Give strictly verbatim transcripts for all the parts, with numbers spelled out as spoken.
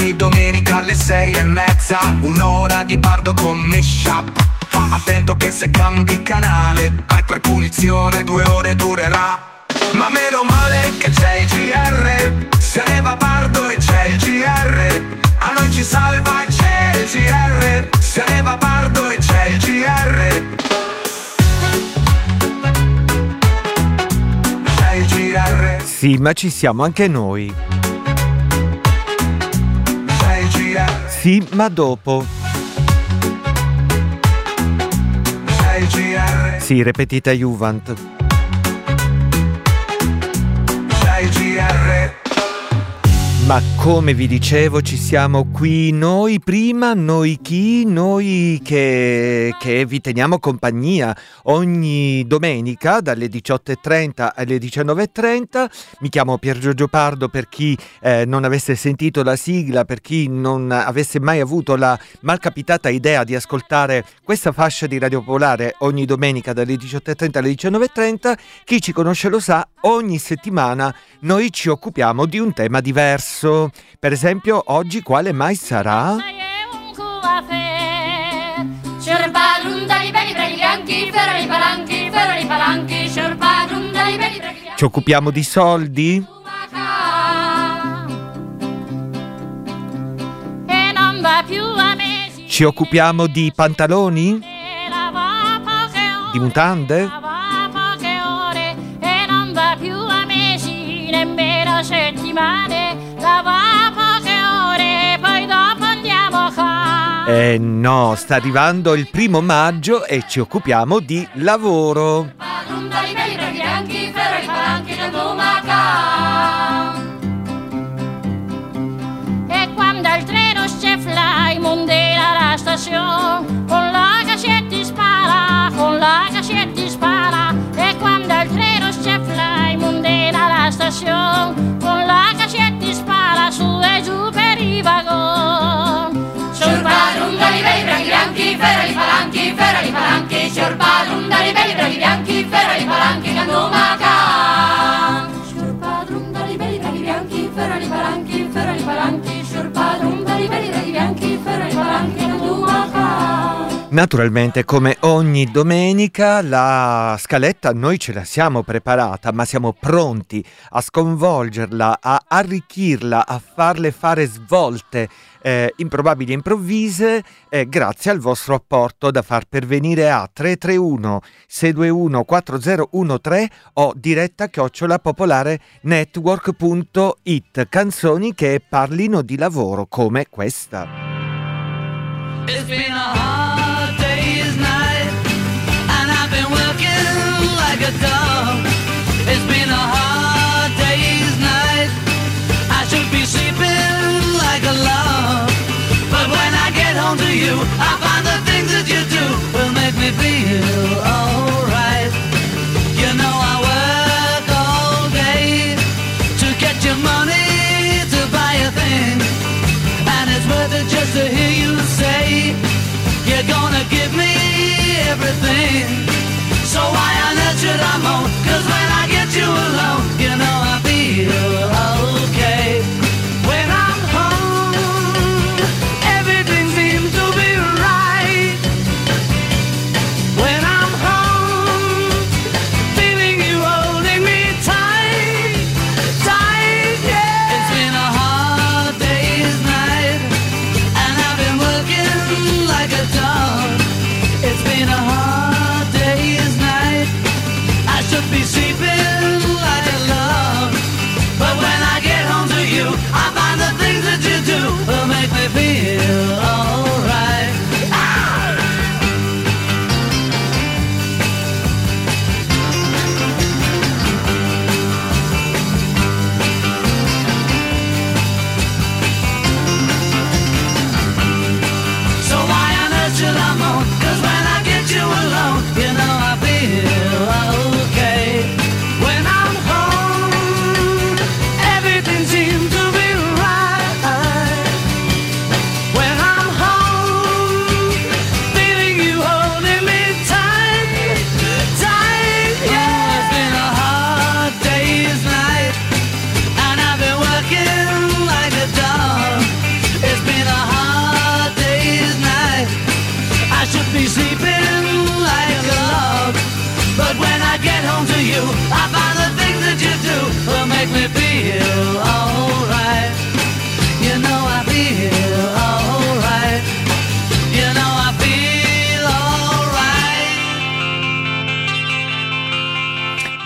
Ogni domenica alle sei e mezza, un'ora di Bardo con Meshup. Attento che se cambi canale, hai per punizione due ore durerà. Ma meno male che c'è il G R, se ne va Bardo e c'è il G R. A noi ci salva e c'è il G R, se ne va Bardo e c'è il G R. C'è il G R. Sì, ma ci siamo anche noi. C'è il G R. Sì, ma dopo. C'è il G R. Sì, repetita Juvent. C'è il G R. Ma come vi dicevo, ci siamo qui noi prima, noi chi? Noi che, che vi teniamo compagnia ogni domenica dalle diciotto e trenta alle diciannove e trenta. Mi chiamo Pier Giorgio Pardo, per chi eh, non avesse sentito la sigla, per chi non avesse mai avuto la malcapitata idea di ascoltare questa fascia di Radio Popolare ogni domenica dalle diciotto e trenta alle diciannove e trenta. Chi ci conosce lo sa, ogni settimana noi ci occupiamo di un tema diverso. Per esempio, oggi quale mai sarà? Ci occupiamo di soldi? Ci occupiamo di pantaloni? Di mutande? Eh no, sta arrivando il primo maggio e ci occupiamo di lavoro. E quando il treno si fly mondela la stazione, con la cassetti spara, con la cassetti spara. E quando il treno si fly mondela la stazione, con la cassetti spara su e giù per i vagoni. Sul padrone dai belli braghi bianchi, ferra i palanchi, ferra i palanchi. Sul padrone dai belli braghi bianchi, ferra i palanchi, candomaca. Sul padrone dai belli braghi bianchi, ferra i palanchi, ferra i palanchi. Sul padrone dai belli braghi bianchi, ferra i palanchi, candomaca. Naturalmente, come ogni domenica, la scaletta noi ce la siamo preparata, ma siamo pronti a sconvolgerla, a arricchirla, a farle fare svolte eh, improbabili e improvvise, eh, grazie al vostro apporto da far pervenire a tre tre uno sei due uno quattro zero uno tre o diretta chiocciola popolare network punto it. Canzoni che parlino di lavoro come questa. It's been a hard day's night, and I've been working like a dog. It's been a hard day's night, I should be sleeping like a log. But when I get home to you, I find the things that you do will make me feel alright. You know I work all day to get your money to buy a thing, and it's worth it just to hear you say you're gonna give me everything. So why on earth should I moan? 'Cause when I get you alone, you know I feel okay. When I'm home, everything seems to be right. When I'm home, feeling you holding me tight, tight, yeah. It's been a hard day's night, and I've been working like a dog. It's been a hard day's night, I should be sleeping like a love. But when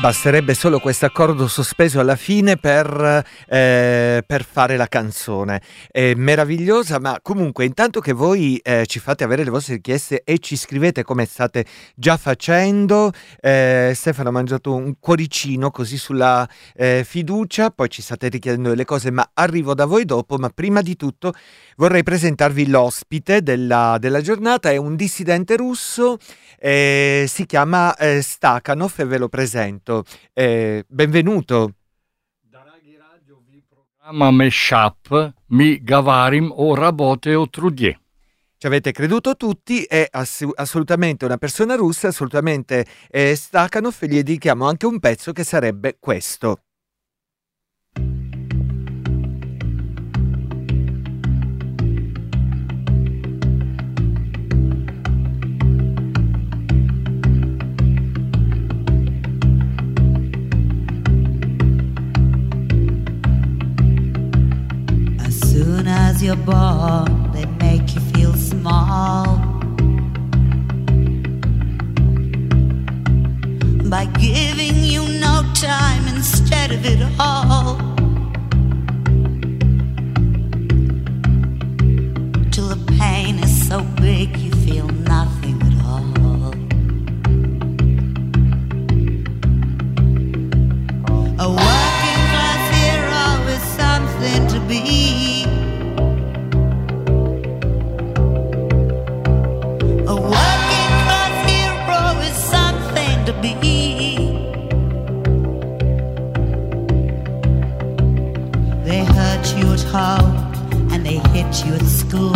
Basterebbe solo questo accordo sospeso alla fine per, eh, per fare la canzone. È meravigliosa, ma comunque intanto che voi eh, ci fate avere le vostre richieste e ci scrivete come state già facendo, eh, Stefano ha mangiato un cuoricino così sulla eh, fiducia, poi ci state richiedendo delle cose, ma arrivo da voi dopo. Ma prima di tutto vorrei presentarvi l'ospite della, della giornata, è un dissidente russo, eh, si chiama eh, Stakhanov e ve lo presento. Eh, benvenuto. Дорогие радио, ви програма Meshup, mi gavarim o rabote o trudie. Ci avete creduto tutti, è ass- assolutamente una persona russa, assolutamente eh, Stakhanov, e gli dedichiamo anche un pezzo che sarebbe questo. As you're born, they make you feel small by giving you no time instead of it all, till the pain is so big you feel nothing at all. A working class hero is something to be. A working class hero is something to be. They hurt you at home and they hit you at school.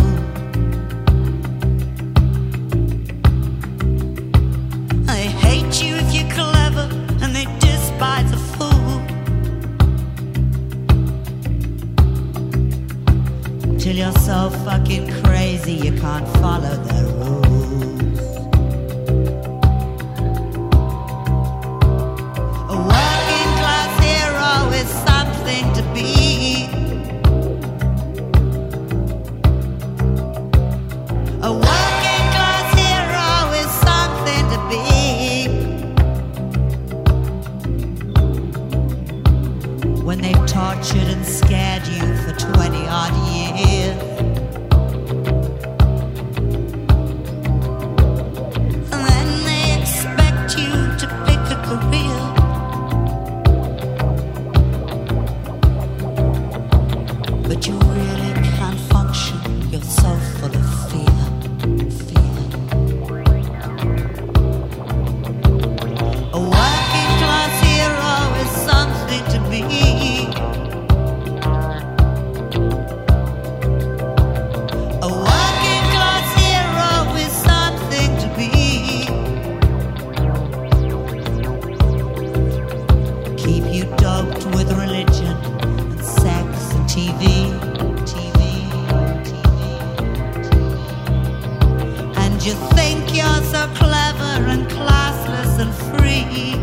They hate you if you're clever and they despise a fool. Till you're so fucking crazy you can't follow their rules. A working class hero is something to be. A working class hero is something to be. When they've tortured and scared you for twenty odd years, and then they expect you to pick a career. But you really can't function, you're so full of fear, fear. A working class hero is something to be. A working class hero is something to be. Keep you doped with religion and sex and T V, T V, T V. And you think you're so clever and classless and free.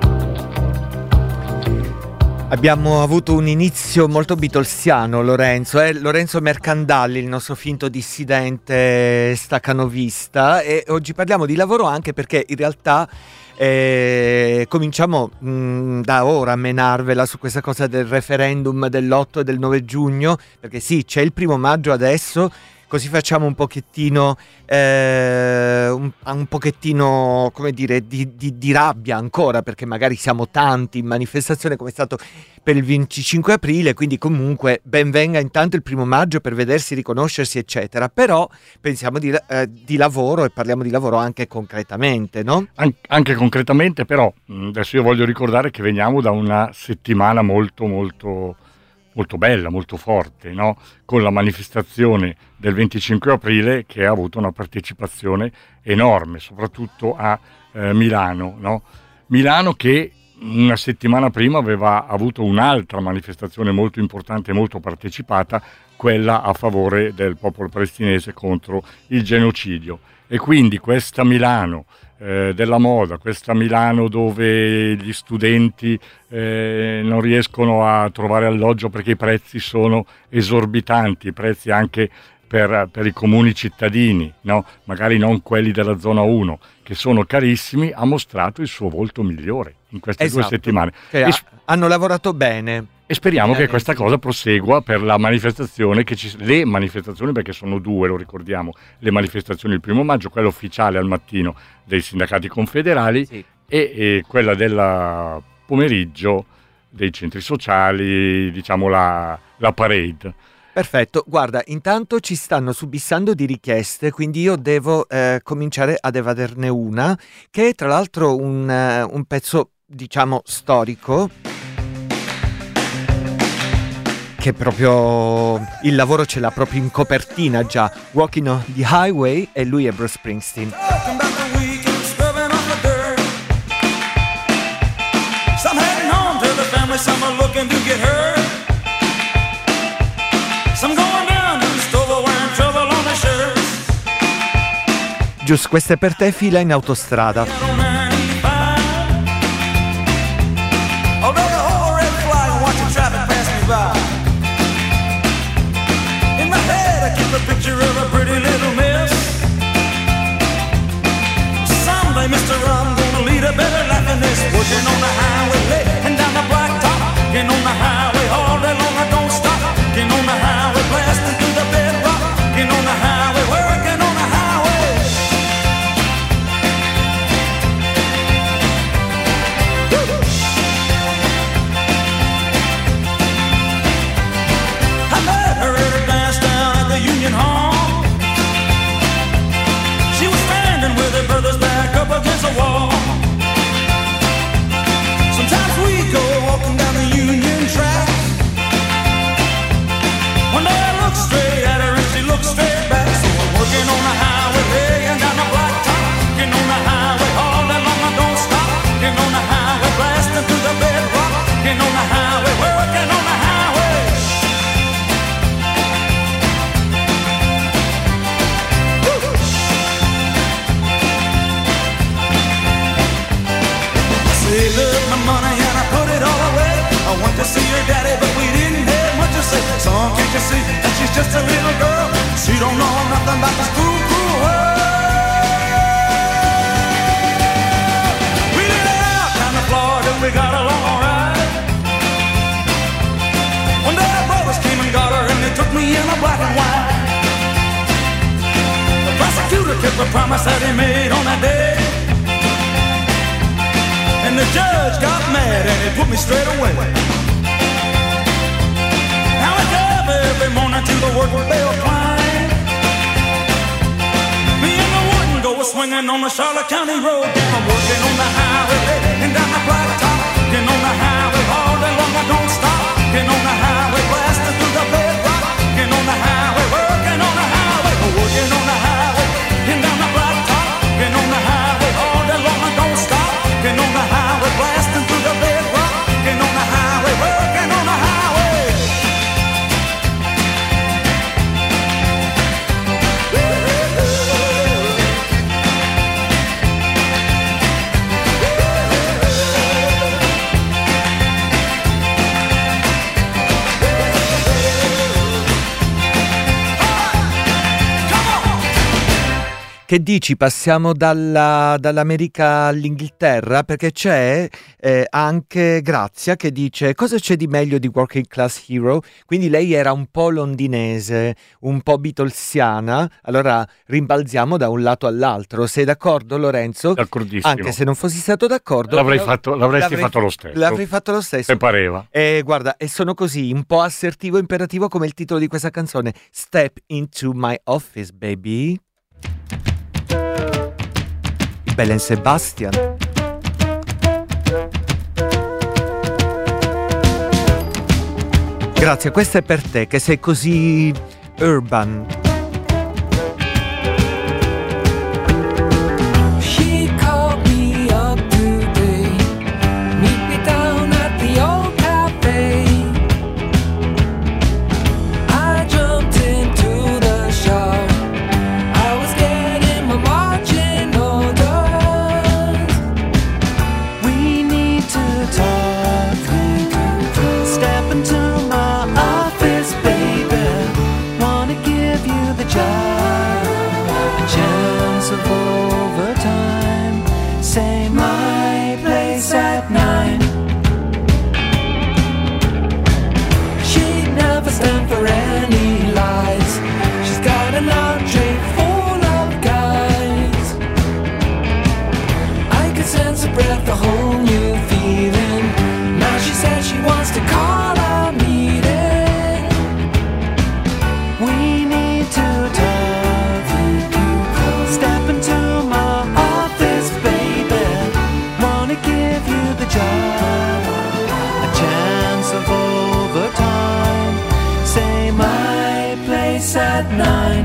Abbiamo avuto un inizio molto beatlesiano, Lorenzo, eh? Lorenzo Mercandalli, il nostro finto dissidente staccanovista, e oggi parliamo di lavoro anche perché in realtà eh, cominciamo mh, da ora a menarvela su questa cosa del referendum dell'otto e del nove giugno, perché sì, c'è il primo maggio adesso, così facciamo un pochettino eh, un, un pochettino come dire di, di, di rabbia ancora, perché magari siamo tanti in manifestazione come è stato per il venticinque aprile, quindi comunque ben venga intanto il primo maggio per vedersi, riconoscersi eccetera, però pensiamo di, eh, di lavoro e parliamo di lavoro anche concretamente, no? An- anche concretamente, però adesso io voglio ricordare che veniamo da una settimana molto molto molto bella, molto forte, no? Con la manifestazione del venticinque aprile che ha avuto una partecipazione enorme, soprattutto a eh, Milano, no? Milano che una settimana prima aveva avuto un'altra manifestazione molto importante e molto partecipata, quella a favore del popolo palestinese contro il genocidio. E quindi questa Milano eh, della moda, questa Milano dove gli studenti eh, non riescono a trovare alloggio perché i prezzi sono esorbitanti, i prezzi anche per, per i comuni cittadini, no? Magari non quelli della zona uno, che sono carissimi, ha mostrato il suo volto migliore in queste Esatto, due settimane. che E, ha- s- hanno lavorato bene. e speriamo che Veramente. questa cosa prosegua per la manifestazione, che ci, le manifestazioni, perché sono due, lo ricordiamo, le manifestazioni il primo maggio, quella ufficiale al mattino dei sindacati confederali, Sì. e, e quella del pomeriggio dei centri sociali, diciamo la, la parade. Perfetto, guarda, intanto ci stanno subissando di richieste, quindi io devo eh, cominciare ad evaderne una, che è tra l'altro un, eh, un pezzo, diciamo, storico, che proprio il lavoro ce l'ha proprio in copertina già. Walking on the Highway, e lui è Bruce Springsteen. Talking about the weekend, scrubbing off the dirt. Some heading home to the family, some are looking to get hurt. Some going down to the store wearing trouble on their shirts. Giusto, questa è per te, fila in autostrada. Out on ninety-five. Although the whole red flag and watching traffic pass me by. In my head I keep a picture of a pretty little miss. Someday, mister, I'm gonna lead a better life than this. Working on the highway late and down the blacktop. Getting on the highway all day long, I don't stop. Getting on the highway, blasting through the bedrock. Getting on the highway, working on the highway. Woo! I met her at a dance down at the Union Hall. She was standing with her brothers back up against the wall. Sometimes we go walking down the Union track. One day I look straight at her and she looks straight back. So I'm working on the highway, laying down the blacktop. Getting on the highway all day long, I don't stop. Getting on the highway, blasting through the bedrock. Getting on the highway, working on the highway. Say, look, my money and I put it all away. I went to see her daddy, but we didn't have much to say. Son, can't you see that she's just a little girl? She don't know nothing about this cruel, cruel world. We lit out down the Florida, we got along all right. One day our brothers came and got her, and they took me in a black and white. The prosecutor kept the promise that he made on that day. And the judge got mad and he put me straight away. Now I get up every morning to the work bell climb. Me and the wooden go swinging on the Charlotte County road. I'm working on the highway and down the blacktop. Getting on the highway all day long, I don't stop. Getting on the highway, blasting through the bedrock. Getting on the highway, working on the highway. Working on the highway and down the blacktop. Getting on the highway all day long, I don't stop. Getting on the highway, blasting through the bedrock. Getting on the highway, working on the highway. Che dici, passiamo dalla- dall'America all'Inghilterra? Perché c'è eh, anche Grazia che dice: cosa c'è di meglio di Working Class Hero? Quindi lei era un po' londinese, un po' beatlesiana, allora rimbalziamo da un lato all'altro. Sei d'accordo, Lorenzo? D'accordissimo. Anche se non fossi stato d'accordo, L'avrei però- fatto- l'avresti l'avrei- fatto lo stesso. L'avrei fatto lo stesso. Se pareva. E guarda, e sono così, un po' assertivo, imperativo come il titolo di questa canzone. Step into my office, baby. Belen Sebastian. Grazie, questa è per te che sei così urban. She called me up today. Meet me down at the old cafe. I jumped into the shower. I was getting my marching orders. We need to talk. Step into my office, baby. Wanna give you my place at nine.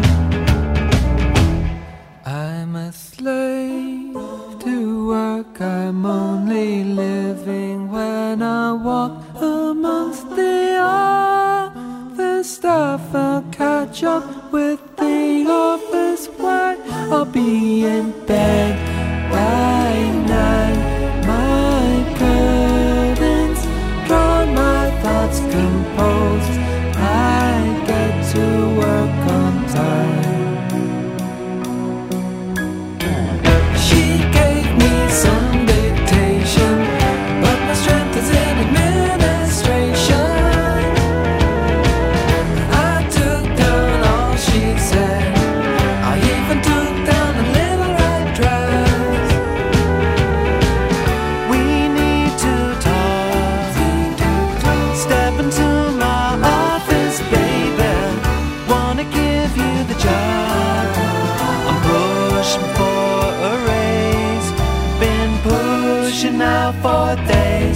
I'm a slave to work, I'm only living when I walk amongst the office staff. I'll catch up with the office work, I'll be in bed by nine. My curtains drawn, my thoughts composed, I get to work on time. She gave me some dictation, but my strength is in administration. I took down all she said, I even took down a little red dress. We need to talk, step into my office, baby. Wanna give you the job, I'm pushing for a raise, been pushing now for days.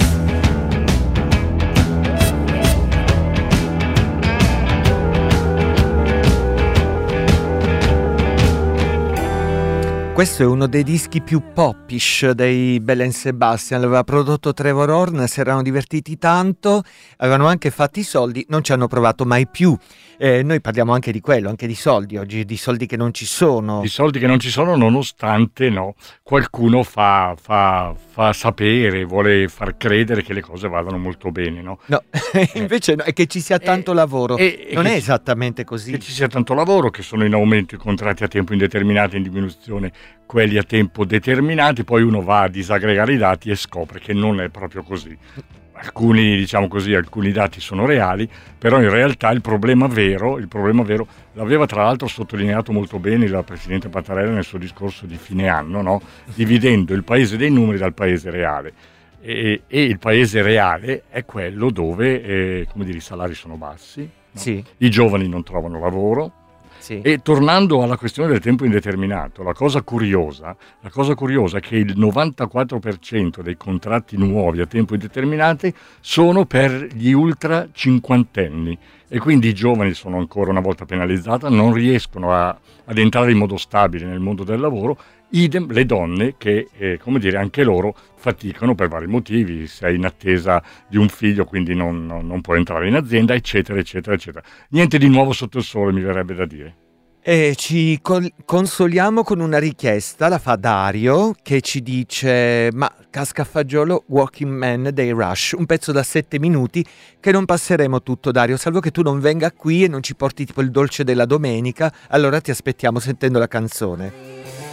Questo è uno dei dischi più popish dei Belle and Sebastian, l'aveva prodotto Trevor Horn, si erano divertiti tanto, avevano anche fatto i soldi, non ci hanno provato mai più. Eh, noi parliamo anche di quello, anche di soldi oggi, di soldi che non ci sono. Di soldi che non ci sono, nonostante no, qualcuno fa, fa, fa sapere, vuole far credere che le cose vadano molto bene, no? No, invece no, è che ci sia tanto Eh, lavoro, e- e non che è ci- esattamente così. Che ci sia tanto lavoro, che sono in aumento i contratti a tempo indeterminato, in diminuzione quelli a tempo determinato, poi uno va a disaggregare i dati e scopre che non è proprio così. Alcuni, diciamo così, alcuni dati sono reali, però in realtà il problema vero, il problema vero l'aveva tra l'altro sottolineato molto bene la Presidente Mattarella nel suo discorso di fine anno, no? Dividendo il paese dei numeri dal paese reale. E, e il paese reale è quello dove eh, come dire, i salari sono bassi, no? Sì, I giovani non trovano lavoro. sì. E tornando alla questione del tempo indeterminato, la cosa curiosa, la cosa curiosa è che il novantaquattro per cento dei contratti nuovi a tempo indeterminato sono per gli ultra cinquantenni e quindi i giovani sono ancora una volta penalizzati, non riescono a, ad entrare in modo stabile nel mondo del lavoro, idem le donne che, eh, come dire, anche loro faticano per vari motivi, sei in attesa di un figlio quindi non, non, non puoi entrare in azienda, eccetera, eccetera, eccetera. Niente di nuovo sotto il sole, mi verrebbe da dire. E ci col- consoliamo con una richiesta, la fa Dario, che ci dice: ma casca a fagiolo Walking Man dei Rush, un pezzo da sette minuti che non passeremo tutto, Dario, salvo che tu non venga qui e non ci porti tipo il dolce della domenica, allora ti aspettiamo sentendo la canzone.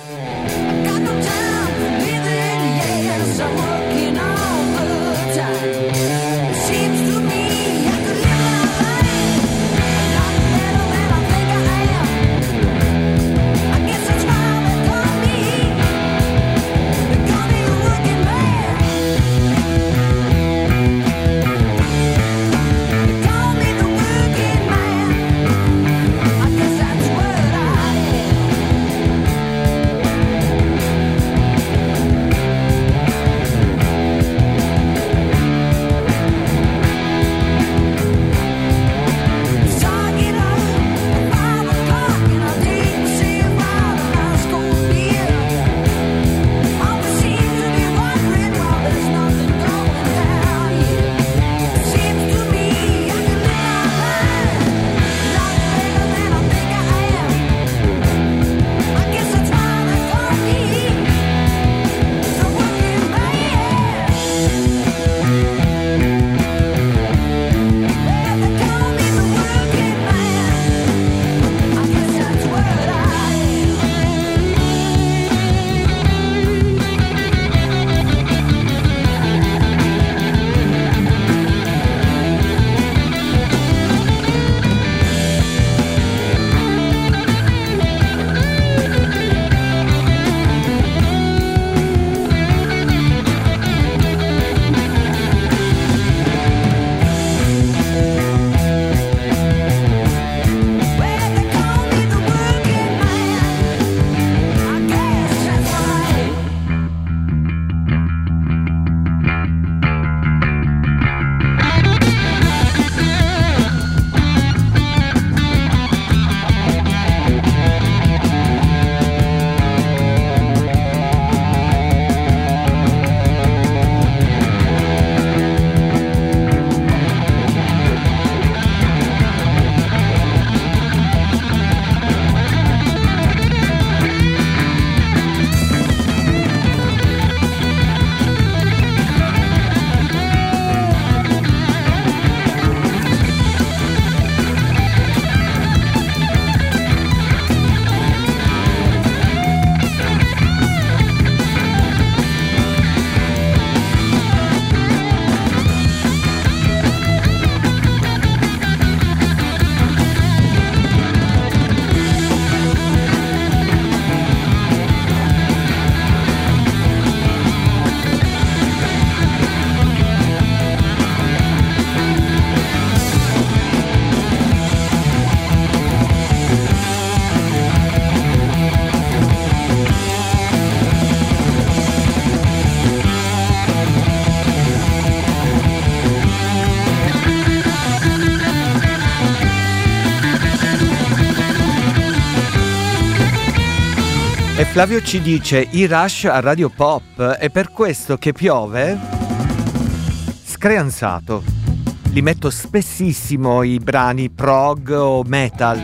Got no time for living, yes, I'm working all the time. It seems to me I could live my life a lot better than I think I am. I guess that's why they call me, they call me the working man. They call me the working man. I guess that's what I am. E Flavio ci dice i Rush a Radio Pop, è per questo che piove? Screanzato. Li metto spessissimo i brani prog o metal.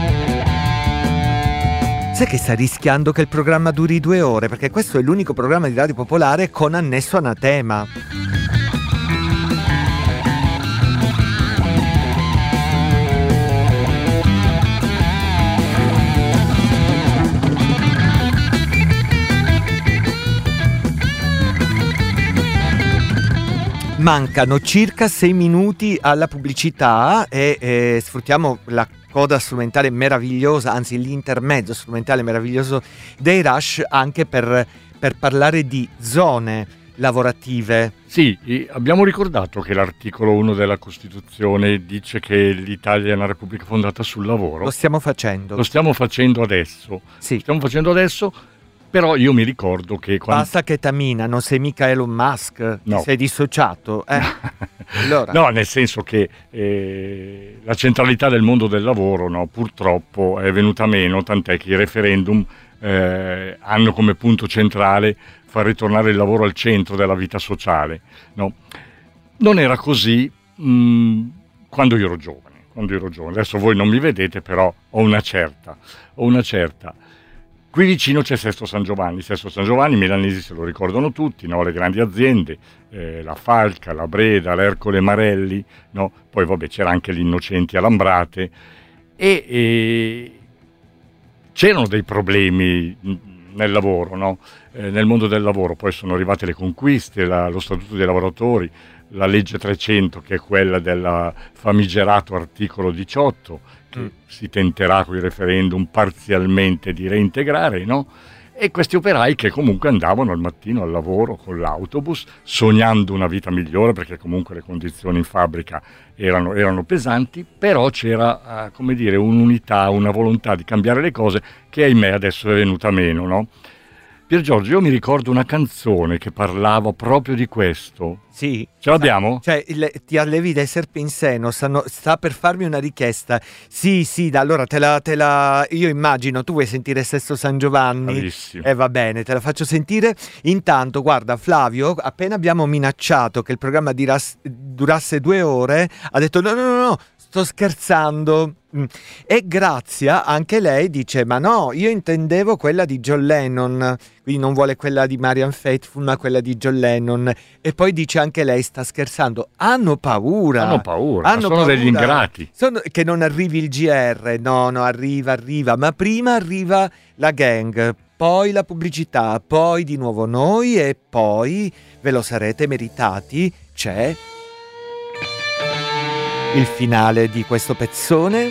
Sai che sta rischiando che il programma duri due ore? Perché questo è l'unico programma di Radio Popolare con annesso anatema. Mancano circa sei minuti alla pubblicità e eh, sfruttiamo la coda strumentale meravigliosa, anzi l'intermezzo strumentale meraviglioso dei Rush anche per, per parlare di zone lavorative. Sì, e abbiamo ricordato che l'articolo uno della Costituzione dice che l'Italia è una repubblica fondata sul lavoro. Lo stiamo facendo. Lo stiamo facendo adesso. Sì. Lo stiamo facendo adesso. Però io mi ricordo che quando... Basta che Tamina, non sei mica Elon Musk, No. ti sei dissociato. Eh? Allora. No, nel senso che eh, la centralità del mondo del lavoro, no, purtroppo è venuta meno, tant'è che i referendum eh, hanno come punto centrale far ritornare il lavoro al centro della vita sociale. No? Non era così mh, quando io ero giovane, quando io ero giovane. Adesso voi non mi vedete, però ho una certa, ho una certa. Qui vicino c'è Sesto San Giovanni, Sesto San Giovanni, i milanesi se lo ricordano tutti, no? Le grandi aziende, eh, la Falca, la Breda, l'Ercole Marelli, no? Poi vabbè c'era anche l'Innocenti a Lambrate e, e c'erano dei problemi nel lavoro, no? eh, nel mondo del lavoro, poi sono arrivate le conquiste, la, lo Statuto dei lavoratori, la legge trecento che è quella del famigerato articolo diciotto, che mm. si tenterà con il referendum parzialmente di reintegrare, no? E questi operai che comunque andavano al mattino al lavoro con l'autobus, sognando una vita migliore, perché comunque le condizioni in fabbrica erano, erano pesanti, però c'era, uh, come dire, un'unità, una volontà di cambiare le cose che ahimè adesso è venuta meno, no? Pier Giorgio, io mi ricordo una canzone che parlava proprio di questo. Sì. Ce l'abbiamo? Cioè, il, ti allevi dai serpi in seno, stanno, sta per farmi una richiesta. Sì, sì, da, allora te la, te la... Io immagino, tu vuoi sentire Sesto San Giovanni? Bravissimo. E eh, va bene, te la faccio sentire. Intanto, guarda, Flavio, appena abbiamo minacciato che il programma diras- durasse due ore, ha detto no, no, no, no, sto scherzando. E Grazia, anche lei, dice ma no, io intendevo quella di John Lennon, quindi non vuole quella di Marianne Faithfull ma quella di John Lennon. E poi dice anche lei sta scherzando, hanno paura hanno paura, hanno sono paura. degli ingrati, sono, che non arrivi il G R. No, no, arriva, arriva, ma prima arriva la gang, poi la pubblicità, poi di nuovo noi e poi ve lo sarete meritati, c'è il finale di questo pezzone.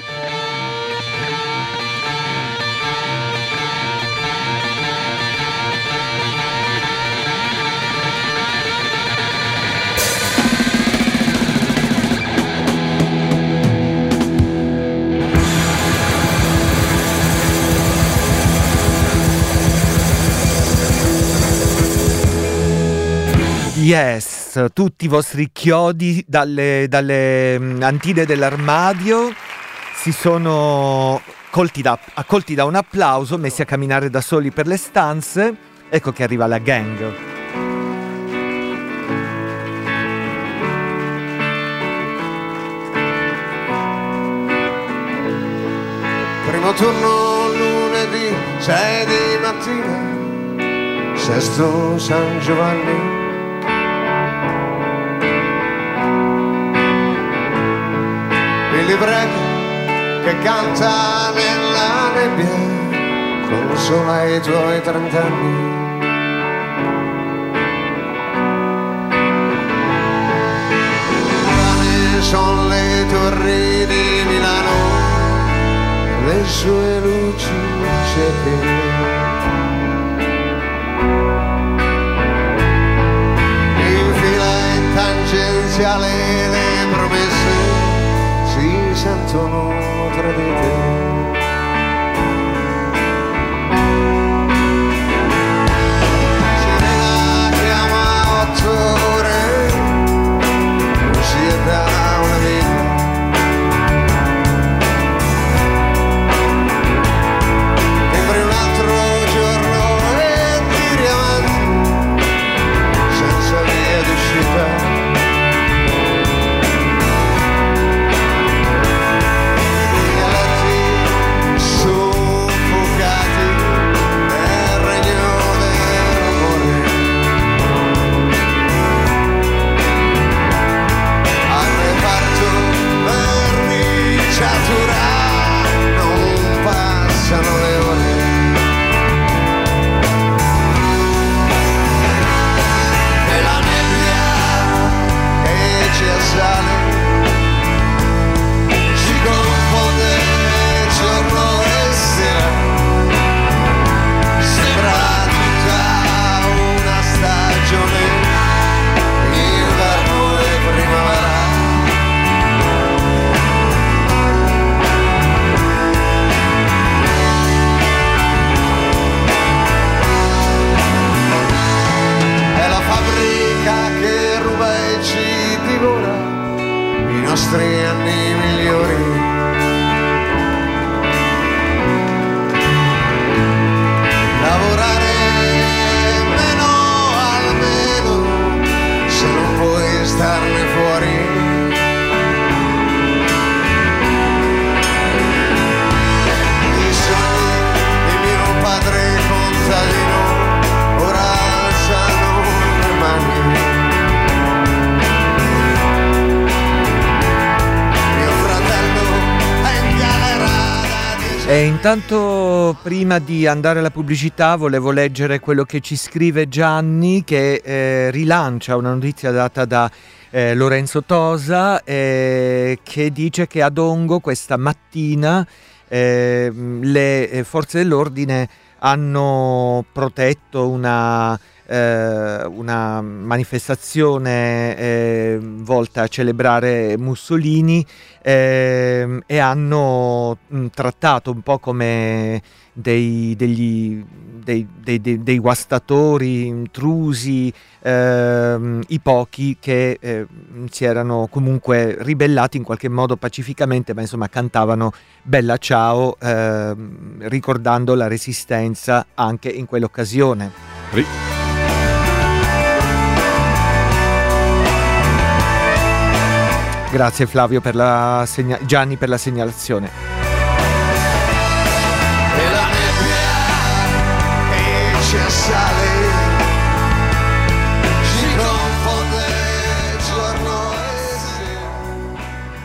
Yes, tutti i vostri chiodi dalle, dalle mh, antide dell'armadio si sono colti da, accolti da un applauso, messi a camminare da soli per le stanze. Ecco che arriva la gang. Primo turno lunedì, sei di mattina, Sesto San Giovanni. Billy Bragg che canta nella nebbia con solo ai tuoi trent'anni. Quali sono le torri di Milano, le sue luci cieche. In fila in tangenziale le promesse si sentono tradite. Sirena chiama otto ore, uscire da una vita. Sembri un altro giorno E intanto, prima di andare alla pubblicità, volevo leggere quello che ci scrive Gianni, che eh, rilancia una notizia data da eh, Lorenzo Tosa, eh, che dice che a Dongo questa mattina eh, le forze dell'ordine hanno protetto una, eh, una manifestazione eh, volta a celebrare Mussolini, eh, e hanno mh, trattato un po' come dei, degli, dei, dei, dei, dei guastatori, intrusi, ehm, i pochi che eh, si erano comunque ribellati in qualche modo pacificamente, ma insomma cantavano Bella Ciao, ehm, ricordando la resistenza anche in quell'occasione. Ri- Grazie Flavio per la segna- Gianni per la segnalazione. E la nebbia che sale si confonde giorno e sera.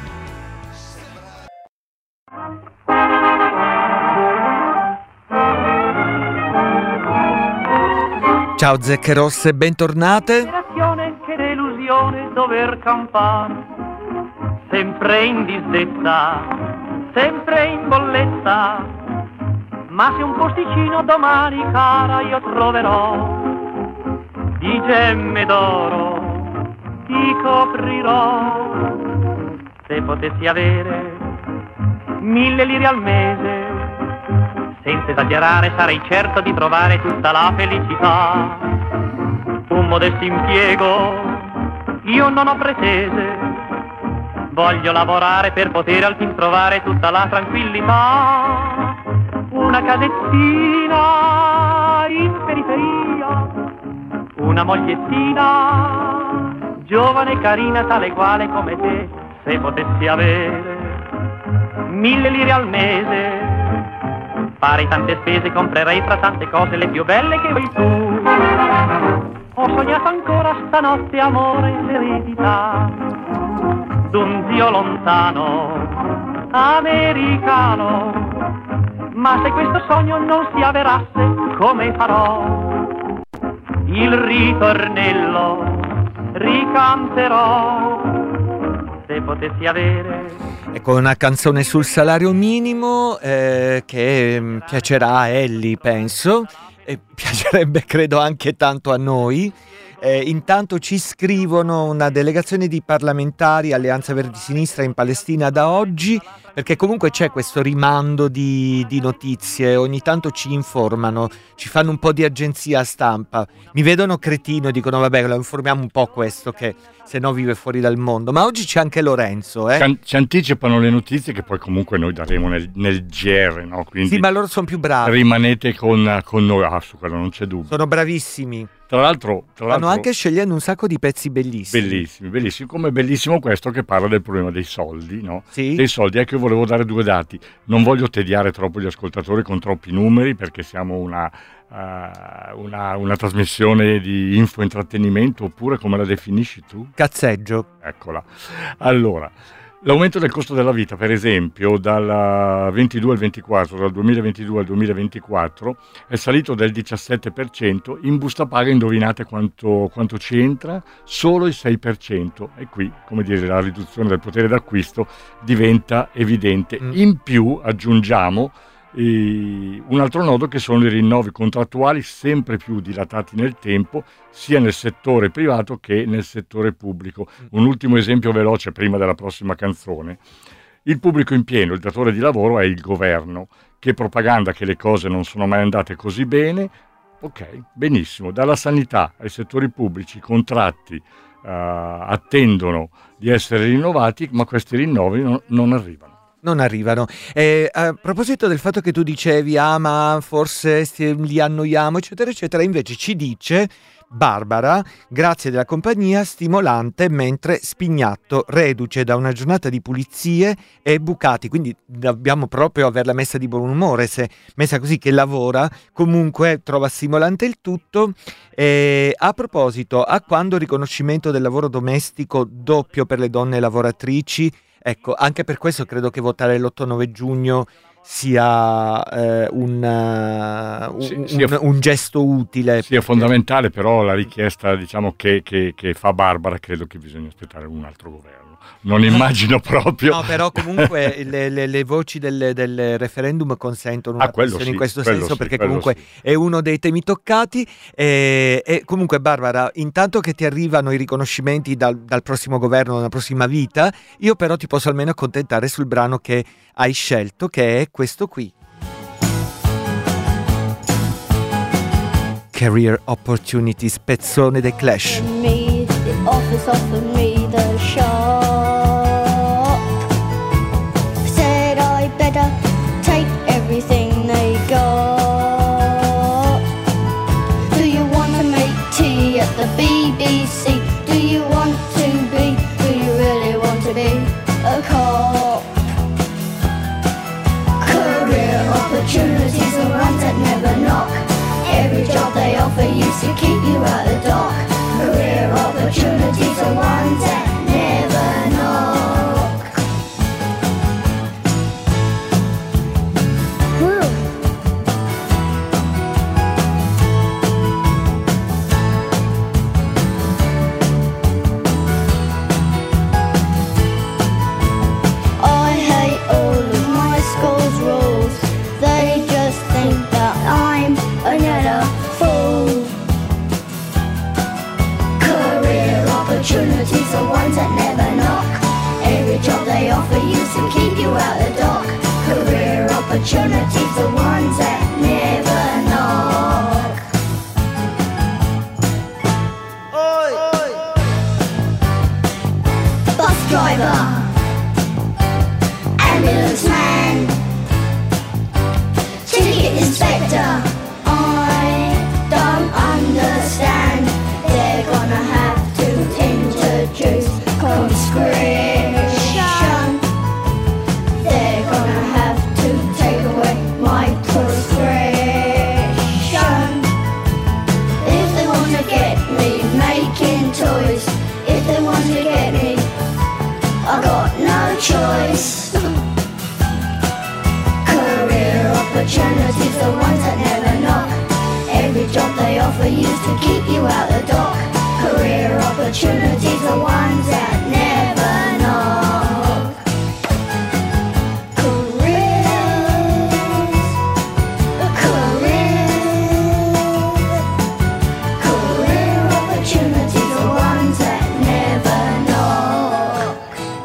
Ciao Zecche Rosse, bentornate. Che delusione dover campare sempre in disdetta, sempre in bolletta. Ma se un posticino domani, cara, io troverò di gemme d'oro, ti coprirò. Se potessi avere mille lire al mese, senza esagerare sarei certo di trovare tutta la felicità. Un modesto impiego io non ho pretese, voglio lavorare per poter al fin trovare tutta la tranquillità. Una casettina in periferia, una mogliettina giovane e carina, tale quale come te. Se potessi avere mille lire al mese, farei tante spese, comprerei fra tante cose le più belle che vuoi tu. Ho sognato ancora stanotte amore e l'eredità d'un zio lontano, americano. Ma se questo sogno non si avverasse, come farò? Il ritornello ricanterò. Se potessi avere... Ecco, una canzone sul salario minimo eh, che mm, piacerà a Ellie, penso, e piacerebbe credo anche tanto a noi. Eh, intanto ci scrivono una delegazione di parlamentari Alleanza Verdi Sinistra in Palestina da oggi, perché comunque c'è questo rimando di, di notizie, ogni tanto ci informano, ci fanno un po' di agenzia stampa, mi vedono cretino e dicono vabbè, lo informiamo un po' questo che se no vive fuori dal mondo. Ma oggi c'è anche Lorenzo, eh? Ci, an- ci anticipano le notizie che poi comunque noi daremo nel, nel G R, no? Quindi sì, ma loro sono più bravi. Rimanete con, con noi, ah, su quello non c'è dubbio. Sono bravissimi. Tra l'altro, tra l'altro, stanno anche scegliendo un sacco di pezzi bellissimi. Bellissimi, bellissimi. Come è bellissimo questo che parla del problema dei soldi, no? Sì. Dei soldi. Ecco, io volevo dare due dati. Non voglio tediare troppo gli ascoltatori con troppi numeri, perché siamo una, uh, una, una trasmissione di infointrattenimento, oppure come la definisci tu? Cazzeggio. Eccola. Allora, l'aumento del costo della vita, per esempio, dal ventidue al ventiquattro, dal duemilaventidue al duemilaventiquattro, è salito del diciassette per cento. In busta paga, indovinate quanto, quanto ci entra? Solo il sei per cento. E qui, come dire, la riduzione del potere d'acquisto diventa evidente. Mm. In più, aggiungiamo E un altro nodo che sono i rinnovi contrattuali sempre più dilatati nel tempo, sia nel settore privato che nel settore pubblico. Un ultimo esempio veloce prima della prossima canzone. Il pubblico in pieno, il datore di lavoro, è il governo. Che propaganda che le cose non sono mai andate così bene. Ok, benissimo. Dalla sanità ai settori pubblici i contratti uh, attendono di essere rinnovati, ma questi rinnovi non, non arrivano. Non arrivano. Eh, a proposito del fatto che tu dicevi, ah ma forse sti- li annoiamo, eccetera, eccetera, invece ci dice Barbara, grazie della compagnia, stimolante mentre Spignatto, reduce da una giornata di pulizie e bucati, quindi dobbiamo proprio averla messa di buon umore, se messa così che lavora, comunque trova stimolante il tutto. E a proposito, a quando il riconoscimento del lavoro domestico doppio per le donne lavoratrici? Ecco, anche per questo credo che votare l'otto nove giugno sia eh, un, uh, Sì, un, sia- un- un gesto utile. Sia fondamentale, però la richiesta, diciamo, che, che- che fa Barbara, credo che bisogna aspettare un altro governo. Non immagino proprio. No, però comunque le, le- le voci del, del referendum consentono una Ah, quello questione in sì, questo quello senso, sì, perché quello comunque sì. è uno dei temi toccati. E, e comunque, Barbara, intanto che ti arrivano i riconoscimenti dal, dal prossimo governo, dalla prossima vita, io però ti posso almeno accontentare sul brano che hai scelto, che è questo qui. Career Opportunities, pezzone dei Clash. Me, the office offered me the shop. Said I better take everything they got. Do you want to make tea at the B B C? Do you want to be, do you really want to be a cop? Career opportunities are ones that never knock. Every job they offer used to keep you out the dock. Career opportunities are ones that never knock. Whew. I hate all of my school's rules. They just think that I'm another fool. Career opportunities are ones that never knock. Every job they offer used to keep you out the dock. Career opportunities are ones that never knock. Bus driver, ambulance man, ticket inspector. I don't understand. They're gonna have to introduce conscription. They're gonna have to take away my prescription. If they want to get me making toys, if they want to get me, I got no choice. Career opportunities are ones that never knock. Every job they offer used to keep you out the dock. Career opportunities are ones that never knock. Careers, careers, career opportunities are ones that never knock.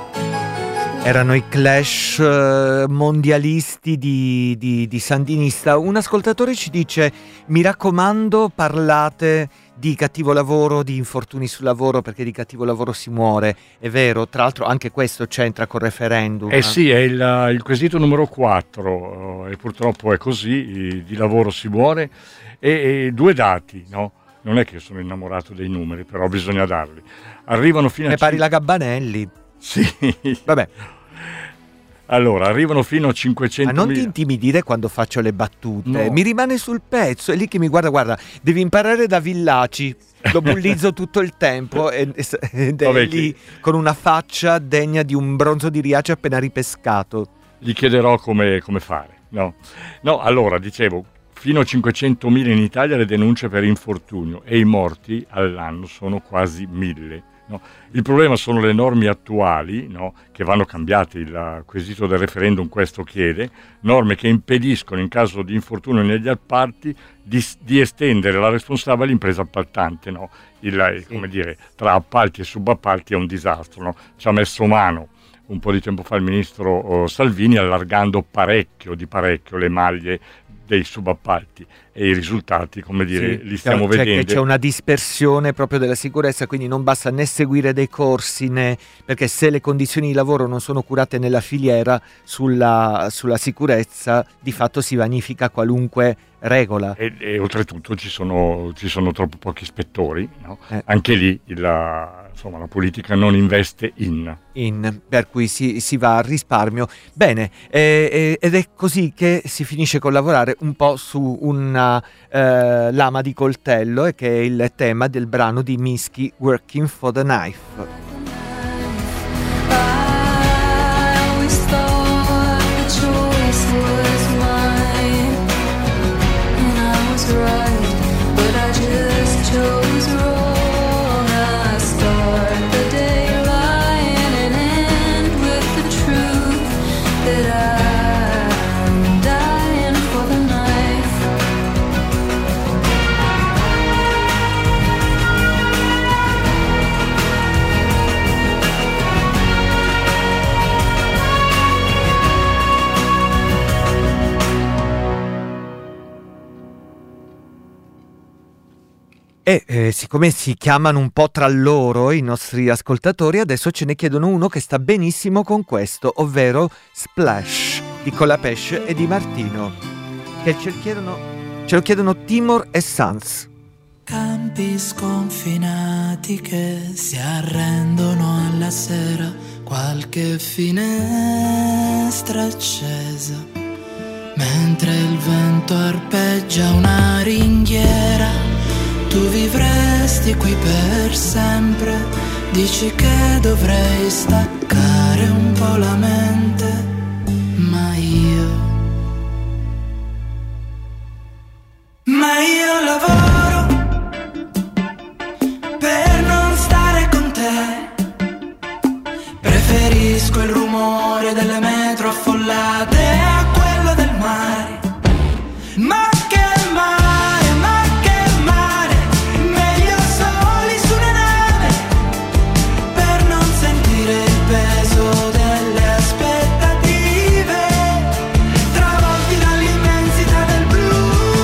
Erano i Clash eh, mondialisti di, di, di Sandinista. Un ascoltatore ci dice: mi raccomando, parlate di cattivo lavoro, di infortuni sul lavoro, perché di cattivo lavoro si muore. È vero, tra l'altro anche questo c'entra col referendum. Eh sì, è il, il quesito numero quattro, eh, e purtroppo è così, di lavoro si muore. E, e due dati, no? Non è che sono innamorato dei numeri, però bisogna darli. Arrivano fino a... Ne pari la Gabbanelli. Sì. Vabbè. Allora, arrivano fino a cinquecentomila. Ma non ti intimidire quando faccio le battute, No. mi rimane sul pezzo, è lì che mi guarda, guarda, devi imparare da Villaci, lo bullizzo tutto il tempo ed ed è Vabbè, lì che- con una faccia degna di un bronzo di Riace appena ripescato. Gli chiederò come, come fare. No. no, allora, dicevo, fino a cinquecentomila in Italia le denunce per infortunio e i morti all'anno sono quasi mille. No? Il problema sono le norme attuali, no? Che vanno cambiate, il quesito del referendum questo chiede, norme che impediscono in caso di infortunio negli appalti di, di estendere la responsabilità all'impresa appaltante. No? Il, come dire, tra appalti e subappalti è un disastro. No? Ci ha messo mano un po' di tempo fa il ministro oh, Salvini, allargando parecchio di parecchio le maglie dei subappalti, e i risultati, come dire, Sì, li stiamo cioè, vedendo. Che c'è una dispersione proprio della sicurezza, quindi non basta né seguire dei corsi né, perché se le condizioni di lavoro non sono curate nella filiera sulla, sulla sicurezza, di fatto si vanifica qualunque regola. E, e oltretutto ci sono, ci sono troppo pochi ispettori, no? Eh. Anche lì la, insomma, la politica non investe in. In, per cui si, si va al risparmio. Bene, eh, eh, ed è così che si finisce con lavorare un po' su una eh, lama di coltello, e che è il tema del brano di Mischi, Working for the Knife. I always thought the choice would E eh, siccome si chiamano un po' tra loro i nostri ascoltatori, adesso ce ne chiedono uno che sta benissimo con questo, ovvero Splash di Colapesce e di Martino, che ce, chiedono, ce lo chiedono Timor e Sans. Campi sconfinati che si arrendono alla sera, qualche finestra accesa, mentre il vento arpeggia una ringhiera. Tu vivresti qui per sempre, dici che dovrei staccare un po' la mente, ma io, ma io lavoro per non stare con te. Preferisco il rumore delle metro affollate a quello del mare. Ma che mare, ma che mare, meglio soli su una nave, per non sentire il peso delle aspettative, travolti dall'immensità del blu.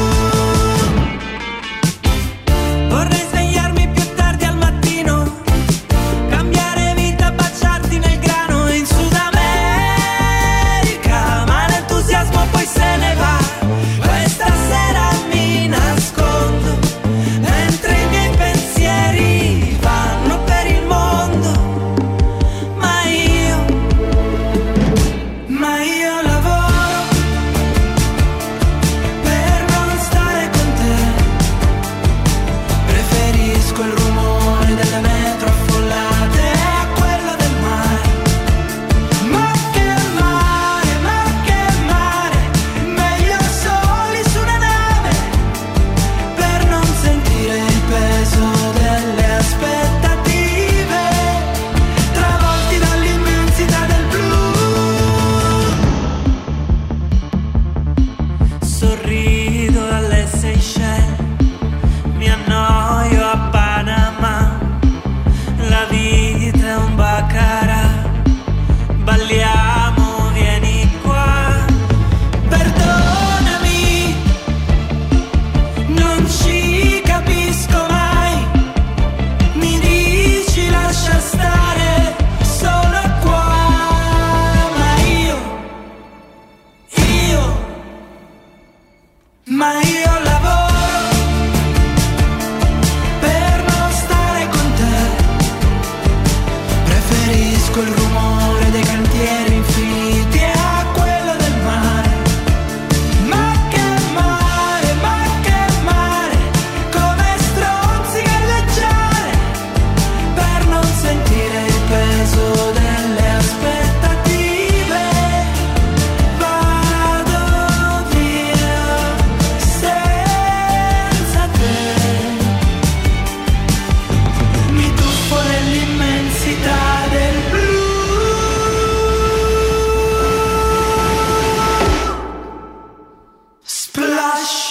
Vorrei svegliarmi più tardi al mattino, cambiare vita, baciarti nel grano in Sud America, ma l'entusiasmo poi se ne va. Questa sera mi nascondo, mentre i miei pensieri vanno per il mondo, ma io, ma io lavoro per non stare con te. Preferisco il rumore delle metro affollate a quello del mare. Ma che mare, ma che mare, meglio soli su una nave, per non sentire il peso delle aspettative, travolti dall'immensità del blu. Sorrido alle Seychelles, mi annoio a Panama, la vita è un baccarat, balliamo, vieni qua. Perdonami, non ci capisco mai, mi dici lascia stare, sono qua. Ma io, io, ma io lavoro per non stare con te. Preferisco il rumore dei cantieri infiniti a quello del mare. Ma che mare, ma che mare, come stronzi galleggiare, per non sentire il peso delle aspettative. Vado via senza te, mi tuffo nell'immensità del blu. Splash.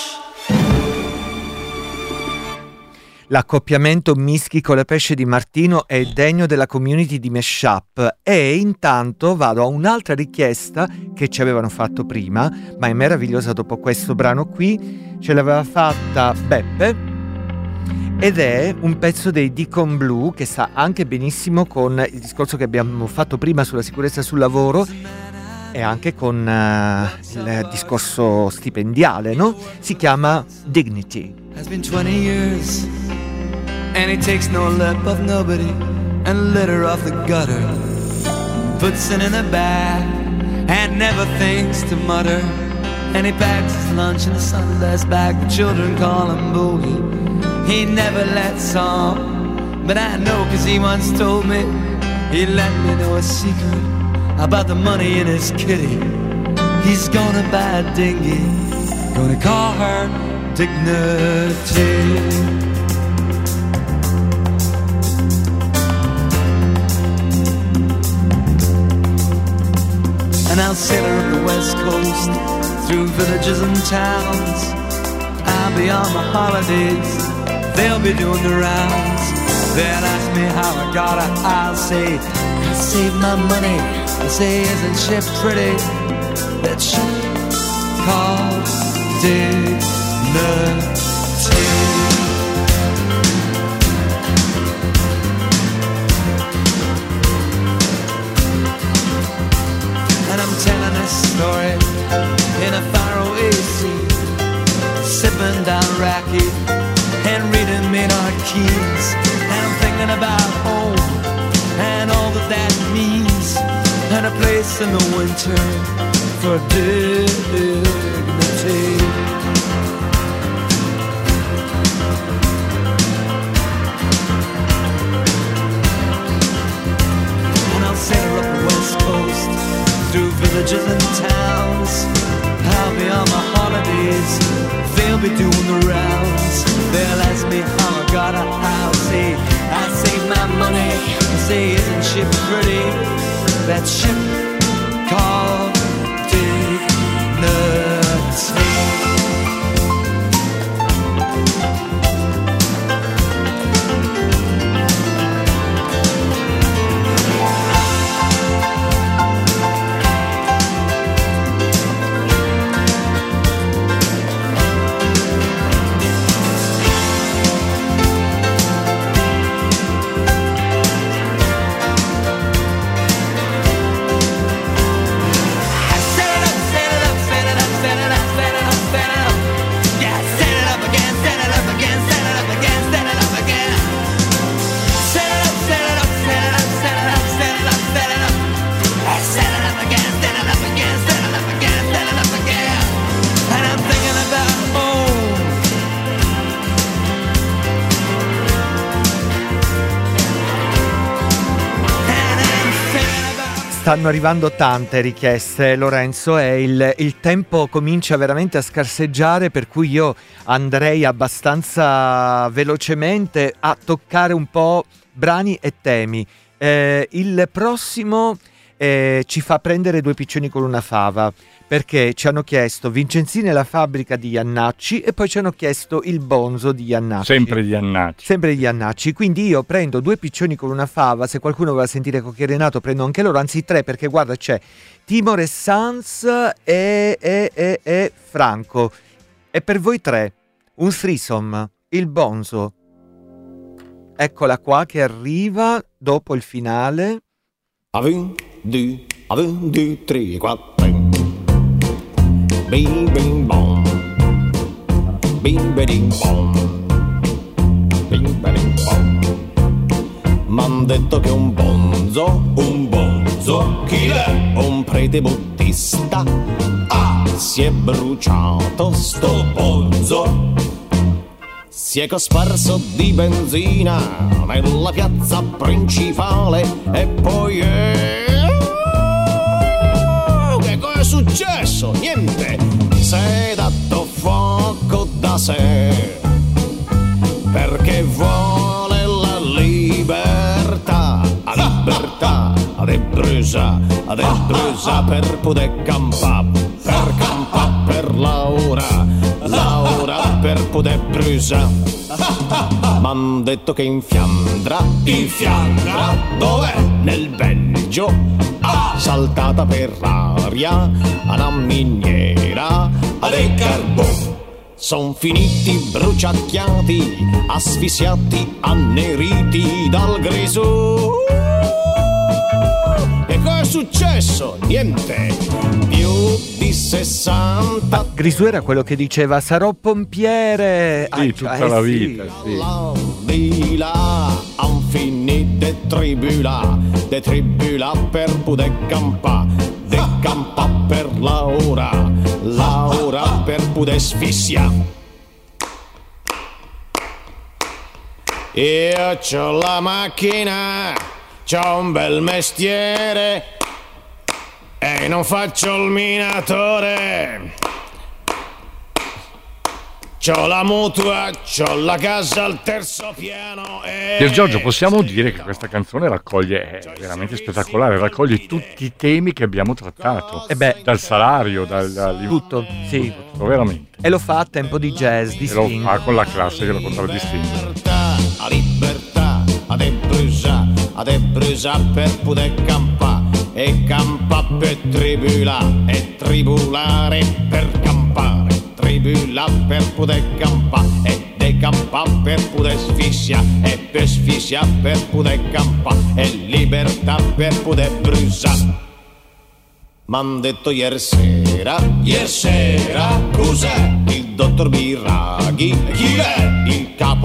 L'accoppiamento Mischi Colapesce di Martino è degno della community di Meshup. E intanto vado a un'altra richiesta che ci avevano fatto prima, ma è meravigliosa dopo questo brano qui. Ce l'aveva fatta Beppe ed è un pezzo dei Deacon Blue che sta anche benissimo con il discorso che abbiamo fatto prima sulla sicurezza sul lavoro e anche con eh, il discorso stipendiale, no? Si chiama Dignity. Has been twenty years, and he takes no lip of nobody, and litter off the gutter, puts it in a bag, and never thinks to mutter, and he packs his lunch in a Sunday's bag. The children call him Boogie, he never lets on, but I know cause he once told me, he let me know a secret about the money in his kitty. He's gonna buy a dinghy, gonna call her Dignity. And I'll sail her up the west coast, through villages and towns. I'll be on my holidays, they'll be doing the rounds. They'll ask me how I got it, I'll say I saved my money. I'll say, isn't she pretty? That ship called Dignity. and a place in the winter for dignity. And I'll sail up the west coast through villages and towns. I'll be on my holidays, they'll be doing the rounds. They'll ask me how I got a house. Say, I save my money. I say, isn't she pretty? That ship called dignity. Stanno arrivando tante richieste, Lorenzo, e il, il tempo comincia veramente a scarseggiare, per cui io andrei abbastanza velocemente a toccare un po' brani e temi. Eh, il prossimo eh, ci fa prendere due piccioni con una fava, perché ci hanno chiesto Vincenzini e la fabbrica di Jannacci e poi ci hanno chiesto il Bonzo di Jannacci. Sempre di Jannacci. Sempre di Jannacci. Quindi io prendo due piccioni con una fava. Se qualcuno voleva sentire Cocchi e Renato prendo anche loro, anzi tre, perché guarda c'è Timor e Sans e, e, e, e Franco. E per voi tre un threesome, il Bonzo. Eccola qua che arriva dopo il finale. Un, due, un, due, tre, quattro. Bing bing bong, bing bing bong, bing bing bong. M'han detto che un bonzo, un bonzo, chi è? Un prete buddista, ah, si è bruciato sto bonzo. Si è cosparso di benzina nella piazza principale e poi è... Che cosa è successo? Niente, si è dato fuoco da sé perché vuole la libertà, la libertà, ad brusa, ad brusa per poter campare, per campare per l'ora, l'ora per poter brusa. M'han detto che in Fiandra, in Fiandra, dov'è? Nel Belgio, ah, saltata per aria, una miniera, a dei carboni. Son finiti bruciacchiati, asfissiati, anneriti dal griso. Che cosa è successo? Niente, più di sessanta. Grisù era quello che diceva sarò pompiere. Sì, ah, tutta eh, la sì. vita, sì. Di là, han finito de tribula, de tribula per poter campà, de campà per la ora, la ora per poter sfissia. Io c'ho la macchina, c'ho un bel mestiere e non faccio il minatore. C'ho la mutua, c'ho la casa al terzo piano e... Pier Giorgio, possiamo dire che questa canzone raccoglie, è veramente spettacolare, raccoglie tutti i temi che abbiamo trattato. E beh, dal salario, dal, dal tutto, sì. Tutto, veramente. E lo fa a tempo di jazz, di E lo swing. fa con la classe che lo contraddistingue. A libertà, ad ebrusa, ad ebrusa per poter campà, e campa per tribula, e tribulare per campare. Tribula per poter campà e decampa per poter sfissia e per sfissia per poter campà e libertà per poter brusare. M'han detto ieri sera, ieri sera, cos'è? Il dottor Biraghi, chi è? Il capo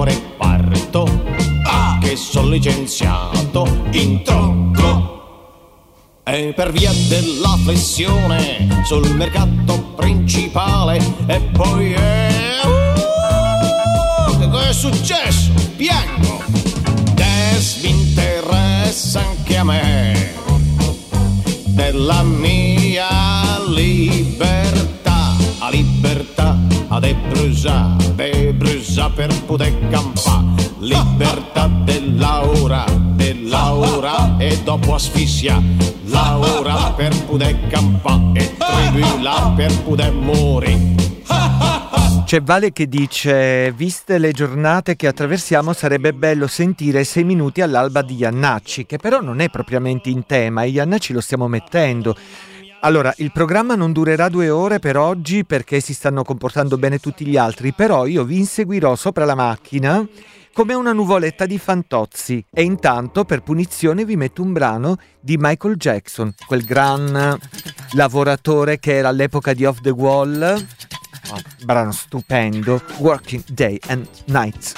reparto, ah, che sono licenziato in tronco. E per via della flessione sul mercato principale. E poi è... Uh, che cosa è successo? Piango. Des mi interessa anche a me della mia libertà. A libertà, a de brusa, de brusa per poter campare. Libertà della ora, della ora e dopo asfissia. La ora per poter campare e tribula per poter morire. C'è Vale che dice: viste le giornate che attraversiamo sarebbe bello sentire sei minuti all'alba di Iannacci, che però non è propriamente in tema e Iannacci lo stiamo mettendo. Allora, il programma non durerà due ore per oggi perché si stanno comportando bene tutti gli altri, però io vi inseguirò sopra la macchina come una nuvoletta di Fantozzi e intanto per punizione vi metto un brano di Michael Jackson, quel gran lavoratore che era all'epoca di Off the Wall. Oh, brano stupendo, Working Day and Night.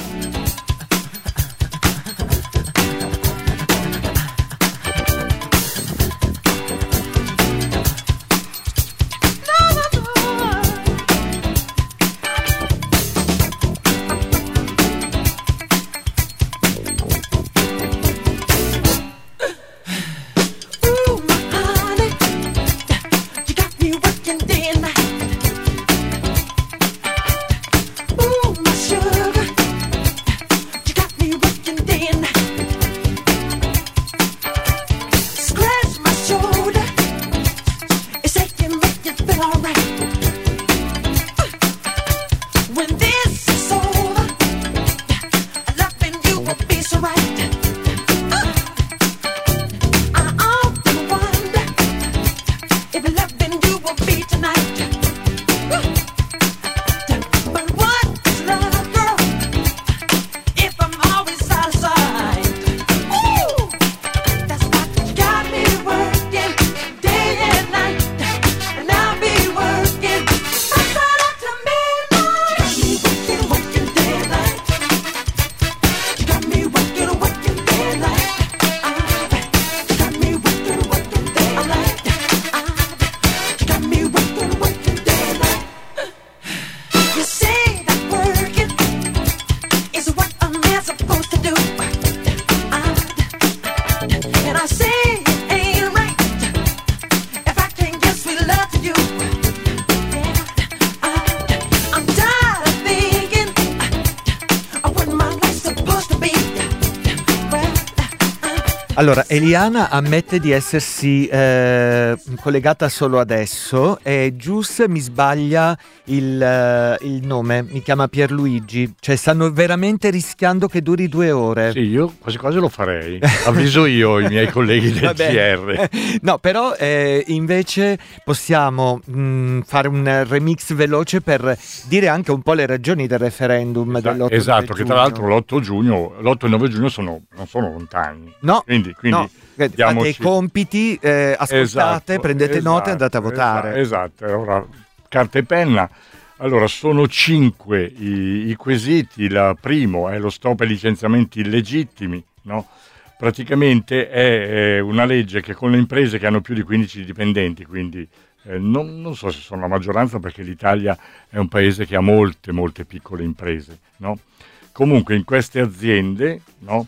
Allora, Eliana ammette di essersi eh, collegata solo adesso e Gius mi sbaglia il, eh, il nome, mi chiama Pierluigi, cioè stanno veramente rischiando che duri due ore. Sì, io quasi quasi lo farei, avviso io i miei colleghi del G R. No, però eh, invece possiamo mh, fare un remix veloce per dire anche un po' le ragioni del referendum Esatto, dell'otto esatto che giugno. tra l'altro l'otto giugno, l'otto e il nove giugno sono, non sono lontani. No, quindi, quindi no. Fate diamoci... i compiti, eh, ascoltate, Esatto, prendete esatto, note e andate a votare. Esatto, esatto. Ora carta e penna. Allora, sono cinque i, i quesiti. Il primo è lo stop ai licenziamenti illegittimi, no? Praticamente è, è una legge che con le imprese che hanno più di quindici dipendenti, quindi eh, non, non so se sono la maggioranza perché l'Italia è un paese che ha molte, molte piccole imprese, no? Comunque in queste aziende, no?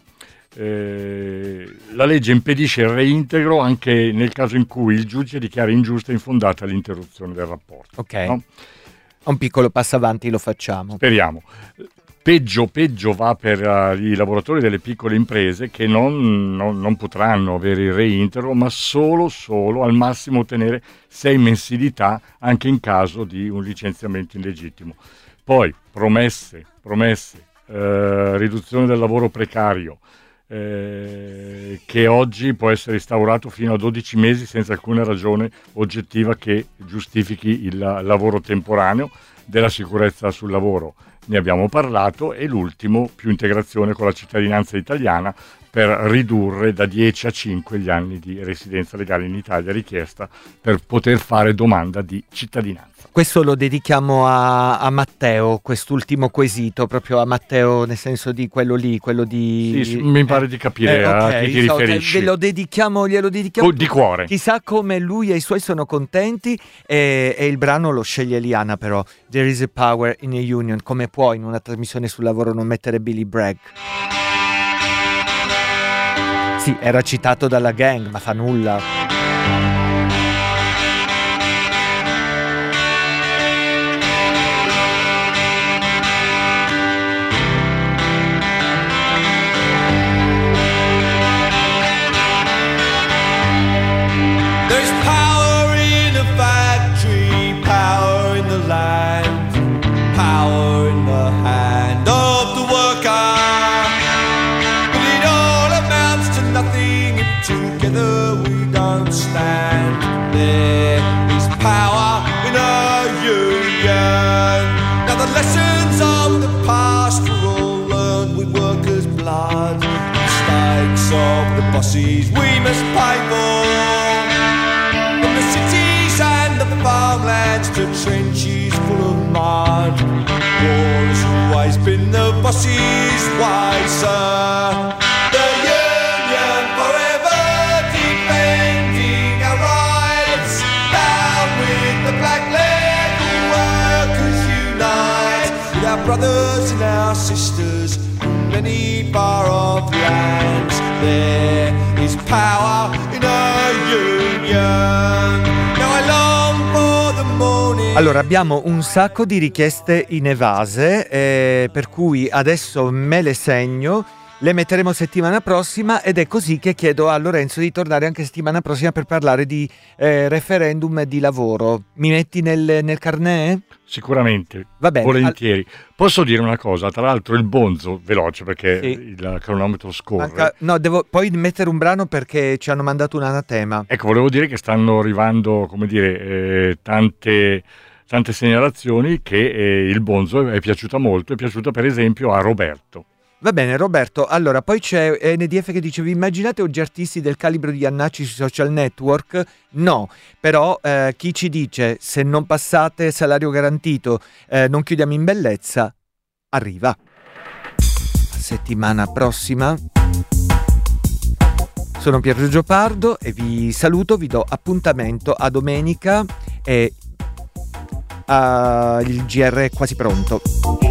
Eh, la legge impedisce il reintegro anche nel caso in cui il giudice dichiara ingiusta e infondata l'interruzione del rapporto. Ok, no? Un piccolo passo avanti lo facciamo. Speriamo. Peggio, peggio va per uh, i lavoratori delle piccole imprese che non, non, non potranno avere il reintegro, ma solo, solo al massimo ottenere sei mensilità anche in caso di un licenziamento illegittimo. Poi promesse, promesse, eh, riduzione del lavoro precario, Eh, che oggi può essere instaurato fino a dodici mesi senza alcuna ragione oggettiva che giustifichi il lavoro temporaneo, della sicurezza sul lavoro ne abbiamo parlato, e l'ultimo, più integrazione con la cittadinanza italiana per ridurre da dieci a cinque gli anni di residenza legale in Italia richiesta per poter fare domanda di cittadinanza. Questo lo dedichiamo a, a Matteo, quest'ultimo quesito, proprio a Matteo nel senso di quello lì, quello di... Sì, sì, mi pare di capire Eh, a ok, chi ti so, riferisci. Ve lo dedichiamo, glielo dedichiamo Oh, di cuore. Chissà come lui e i suoi sono contenti, e, e il brano lo sceglie Eliana però. There is a power in a union. Come può in una trasmissione sul lavoro non mettere Billy Bragg? Sì, era citato dalla gang, ma fa nulla. There's power in the factory, power in the land, power in the hand of the worker. But it all amounts to nothing if together we don't stand. There is power in a union. Now the lessons of the past were all learned with workers' blood. Mistakes of the bosses we must pay for. From the cities and the farmlands to trenches full of mud. War has always been the boss's way, sir. The union forever defending our rights. Down with the black leg, all workers unite. With our brothers and our sisters in many far off lands. There is power in a union. Now I long for the morning. Allora, abbiamo un sacco di richieste inevase, eh, per cui adesso me le segno, le metteremo settimana prossima, ed è così che chiedo a Lorenzo di tornare anche settimana prossima per parlare di eh, referendum di lavoro. Mi metti nel, nel carnet? Sicuramente, Va bene, volentieri. Posso dire una cosa, tra l'altro il bonzo, veloce perché Sì. il cronometro scorre. Manca- no, devo poi mettere un brano perché ci hanno mandato un anatema. Ecco, volevo dire che stanno arrivando, come dire, eh, tante, tante segnalazioni che eh, il bonzo è piaciuta molto, è piaciuta per esempio a Roberto. Va bene Roberto, allora poi c'è N D F che dice: vi immaginate oggi artisti del calibro di Iannacci sui social network? No, però eh, chi ci dice se non passate salario garantito eh, non chiudiamo in bellezza, arriva. Settimana prossima. Sono Pier Giorgio Pardo e vi saluto, vi do appuntamento a domenica e uh, il G R è quasi pronto.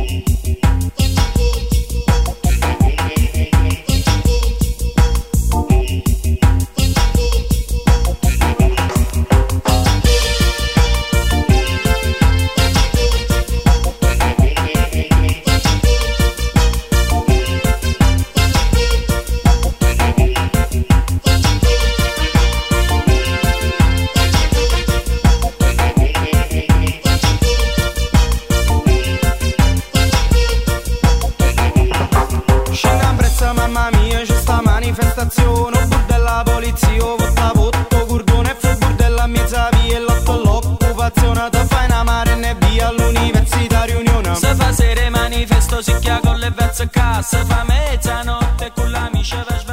Manifestazione, o burdella polizia, o votta votto, curdone e fu burdella a mezza via e lotto l'occupazione, te fai una mare e via all'università riunione. Se fa sere manifesto si chia con le vezze a casa, fa mezzanotte con l'amici per